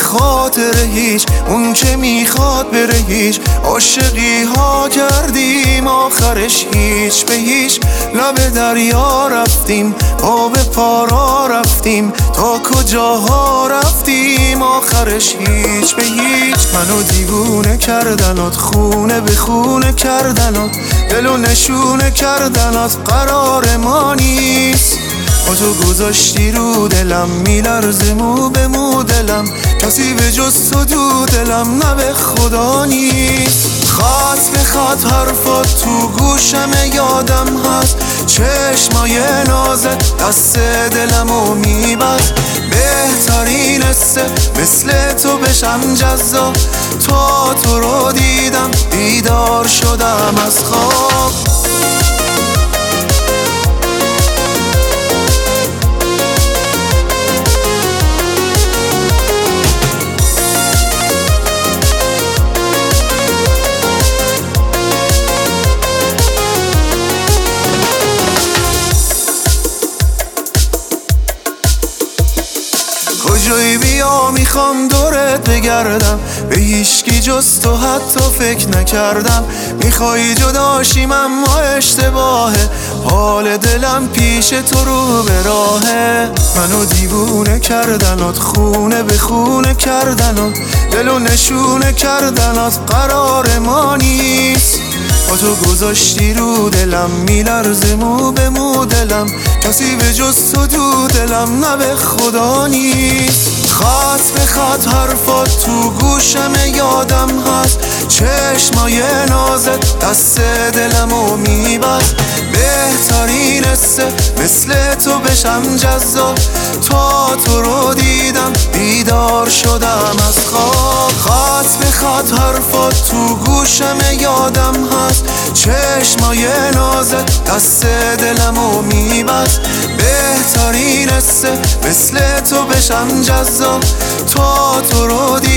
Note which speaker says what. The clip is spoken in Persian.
Speaker 1: خاطر هیچ، اون که میخواد بره هیچ. عاشقی ها کردیم آخرش هیچ به هیچ. لب دریا رفتیم، پا به پارا رفتیم، تا کجاها رفتیم آخرش هیچ به هیچ. منو دیوونه کردنات، خونه به خونه کردنات، دلو نشونه کردنات قرار ما نیست. با تو گذاشتی رو دلم، میلرزه مو به مو دلم، کسی به جز تو دو دلم نه به خدا نیست. خط به خط حرفات تو گوشم یادم هست، چشمای نازت دست دلمو میبست. بهترین حسه مثل تو بشم جذاب، تا تو رو دیدم بیدار شدم از خواب. کجایی بیا میخوام دورت بگردم، به هیچکی جز تو حتی فکر نکردم. میخوای جداشیم اما اشتباهه، حال دلم پیش تو رو به راهه. منو دیوونه کردنات، خونه به خونه کردنات، دلو نشونه کردنات قرار ما نیست. با تو گذاشتی رو دلم، میلرزه مو به مو دلم، کسی به جز تو دو دلم نه به خدا نیست. خط به خط حرفات تو گوشم یادم هست، چشمای نازت دست دلمو میبست. بهترین حسه مثل تو بشم جذاب، تا تو رو دیدم بیدار شدم از خواب. خط به خط حرفات تو گوشم یادم هست، چشمای نازت دست دلمو میبست. بهترین حسه مثل تو بشم جذاب، تا تو رو دیدم